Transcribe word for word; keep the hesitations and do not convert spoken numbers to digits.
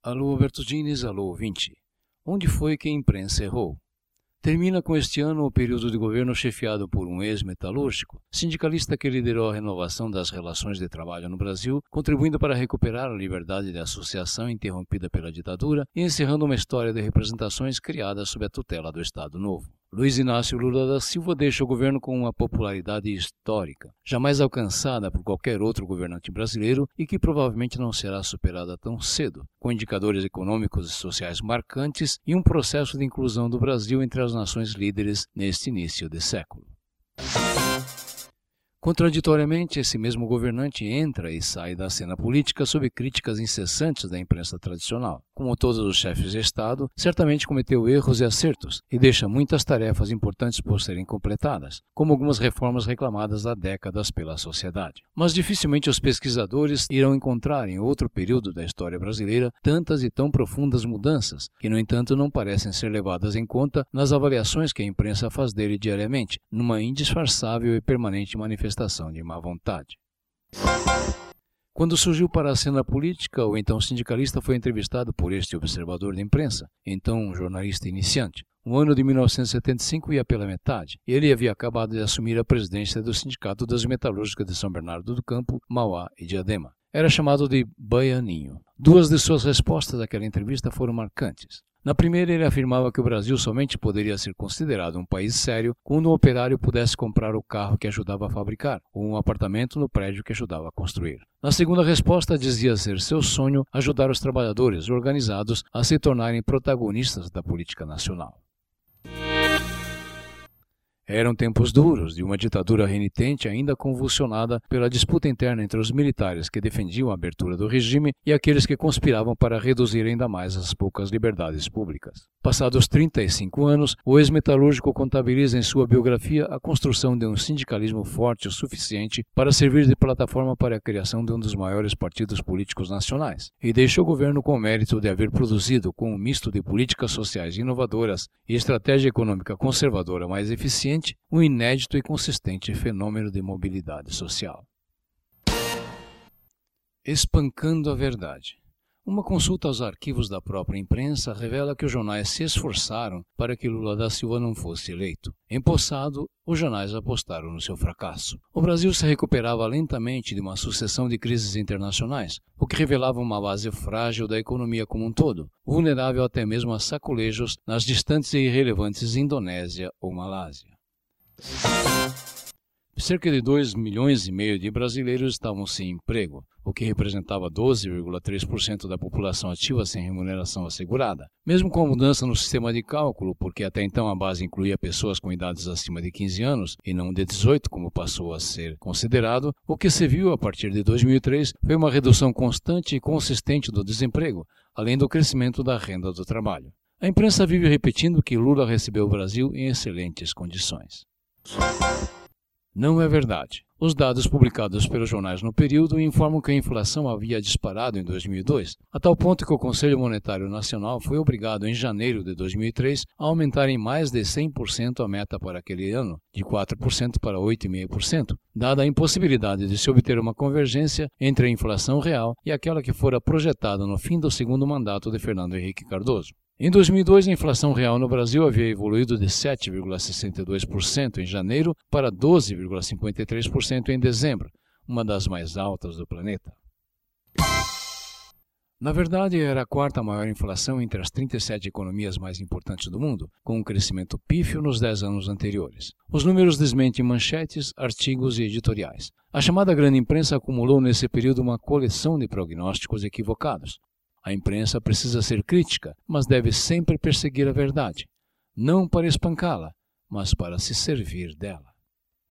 Alô, Bertudines, alô, ouvinte. Onde foi que a imprensa errou? Termina com este ano o período de governo chefiado por um ex-metalúrgico, sindicalista que liderou a renovação das relações de trabalho no Brasil, contribuindo para recuperar a liberdade de associação interrompida pela ditadura e encerrando uma história de representações criadas sob a tutela do Estado Novo. Luiz Inácio Lula da Silva deixa o governo com uma popularidade histórica, jamais alcançada por qualquer outro governante brasileiro e que provavelmente não será superada tão cedo, com indicadores econômicos e sociais marcantes e um processo de inclusão do Brasil entre as nações líderes neste início de século. Contraditoriamente, esse mesmo governante entra e sai da cena política sob críticas incessantes da imprensa tradicional. Como todos os chefes de Estado, certamente cometeu erros e acertos e deixa muitas tarefas importantes por serem completadas, como algumas reformas reclamadas há décadas pela sociedade. Mas dificilmente os pesquisadores irão encontrar em outro período da história brasileira tantas e tão profundas mudanças, que no entanto não parecem ser levadas em conta nas avaliações que a imprensa faz dele diariamente, numa indisfarçável e permanente manifestação de má vontade. Quando surgiu para a cena política, o então sindicalista foi entrevistado por este observador de imprensa, então um jornalista iniciante. O ano de mil novecentos e setenta e cinco ia pela metade, e ele havia acabado de assumir a presidência do Sindicato das Metalúrgicas de São Bernardo do Campo, Mauá e Diadema. Era chamado de Baianinho. Duas de suas respostas àquela entrevista foram marcantes. Na primeira, ele afirmava que o Brasil somente poderia ser considerado um país sério quando um operário pudesse comprar o carro que ajudava a fabricar, ou um apartamento no prédio que ajudava a construir. Na segunda resposta, dizia ser seu sonho ajudar os trabalhadores organizados a se tornarem protagonistas da política nacional. Eram tempos duros de uma ditadura renitente ainda convulsionada pela disputa interna entre os militares que defendiam a abertura do regime e aqueles que conspiravam para reduzir ainda mais as poucas liberdades públicas. Passados trinta e cinco anos, o ex-metalúrgico contabiliza em sua biografia a construção de um sindicalismo forte o suficiente para servir de plataforma para a criação de um dos maiores partidos políticos nacionais, e deixa o governo com o mérito de haver produzido, com um misto de políticas sociais inovadoras e estratégia econômica conservadora mais eficiente, um inédito e consistente fenômeno de mobilidade social. Espancando a verdade. Uma consulta aos arquivos da própria imprensa revela que os jornais se esforçaram para que Lula da Silva não fosse eleito. Empossado, os jornais apostaram no seu fracasso. O Brasil se recuperava lentamente de uma sucessão de crises internacionais, o que revelava uma base frágil da economia como um todo, vulnerável até mesmo a sacolejos nas distantes e irrelevantes Indonésia ou Malásia. Cerca de dois milhões e meio de brasileiros estavam sem emprego, o que representava doze vírgula três por cento da população ativa sem remuneração assegurada. Mesmo com a mudança no sistema de cálculo, porque até então a base incluía pessoas com idades acima de quinze anos e não de dezoito, como passou a ser considerado, o que se viu a partir de dois mil e três foi uma redução constante e consistente do desemprego, além do crescimento da renda do trabalho. A imprensa vive repetindo que Lula recebeu o Brasil em excelentes condições. Não é verdade. Os dados publicados pelos jornais no período informam que a inflação havia disparado em dois mil e dois, a tal ponto que o Conselho Monetário Nacional foi obrigado em janeiro de dois mil e três a aumentar em mais de cem por cento a meta para aquele ano, de quatro por cento para oito vírgula cinco por cento, dada a impossibilidade de se obter uma convergência entre a inflação real e aquela que fora projetada no fim do segundo mandato de Fernando Henrique Cardoso. Em dois mil e dois, a inflação real no Brasil havia evoluído de sete vírgula sessenta e dois por cento em janeiro para doze vírgula cinquenta e três por cento em dezembro, uma das mais altas do planeta. Na verdade, era a quarta maior inflação entre as trinta e sete economias mais importantes do mundo, com um crescimento pífio nos dez anos anteriores. Os números desmentem manchetes, artigos e editoriais. A chamada grande imprensa acumulou nesse período uma coleção de prognósticos equivocados. A imprensa precisa ser crítica, mas deve sempre perseguir a verdade, não para espancá-la, mas para se servir dela.